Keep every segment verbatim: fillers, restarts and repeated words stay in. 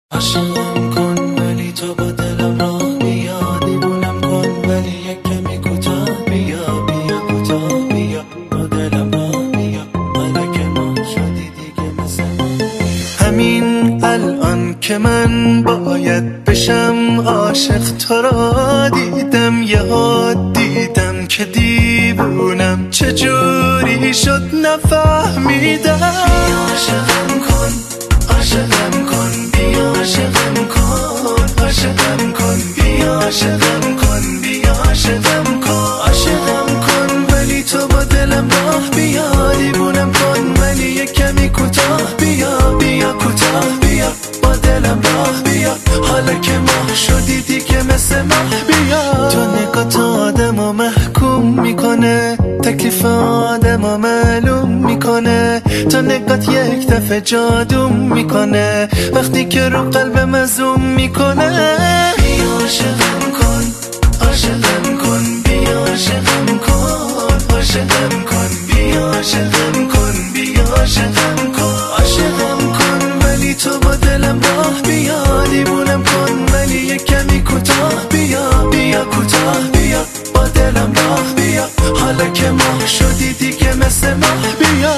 عاشقم کن ولی تو با دلم راه بیا، دیوونم کن ولی یک کمی کوتاه بیا، بیا کوتاه بیا با دلم راه بیا، حالا که ما شدی دیگه مثل همین الان که من باید بشم عاشق. تو را دیدم یاد دیدم که دیوونم چجوری شد نفهمیدم. عاشقم کن عاشقم کن بیا، عاشقم کن عاشقم کن بیا، عاشقم کن بیا، عاشقم کن عاشقم کن ولی تو با دلم راه بیا، دیوونم کن ولی یک کمی کوتاه بیا، بیا کوتاه بیا با دلم راه بیا، حالا که ماه شدی دیگه مثل ماه بیا. تو نگاه تو آدمو محکوم میکنه، تکلیف آدمو معلوم میکنه، تو نگات یک دفعه جادوم میکنه، وقتی که رو قلبم زوم میکنه. بیا عاشقم کن عاشقم کن بیا، عاشقم کن عاشقم کن بیا، عاشقم کن بیا، عاشقم کن عاشقم کن ولی تو با دلم راه بیا، دیوونم کن ولی یک کمی کوتاه بیا، بیا کوتاه بیا با دلم راه بیا، حالا که ماه شدی دیگه مثل ماه بیا.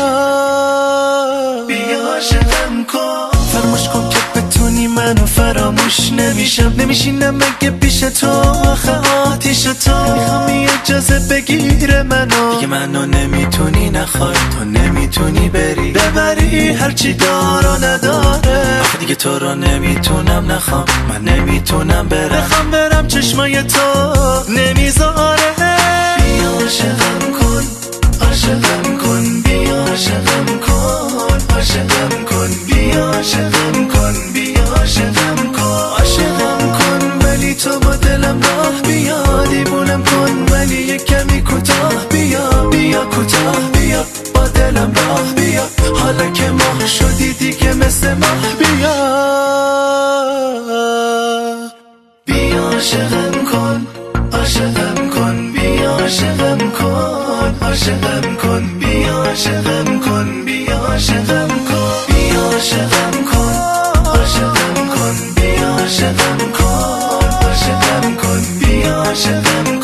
بیا عاشقم کن فراموش کن که بتونی منو فراموش نمیشم، نمیشینم مگه پیش تو آخه آتیش تو، میخوام اجازه بگیره منو، دیگه منو نمیتونی نخوای، تو نمیتونی بری ببری هرچی دارا نداره، آخه دیگه تو رو نمیتونم نخوام، من نمیتونم برم، بخوام برم چشمای تو نمیذاره. بیا عاشقم کن عاشقم کن بیا، عاشقم کن عاشقم کن بیا، عاشقم کن بیا، عاشقم کن عاشقم کن ولی تو با دلم راه بیا، دیوونم کن ولی یک کمی کوتاه بیا، بیا کوتاه بیا با دلم راه بیا، حالا که ماه شدی دیگه مثل ماه بیا. بیا عاشقم کن عاشقم کن بیا، عاشقم کن عاشقم کن بیا، عاشقم کن بیا، عاشقم کن بیا، عاشقم کن عاشقم کن بیا، عاشقم کن عاشقم کن بیا، عاشقم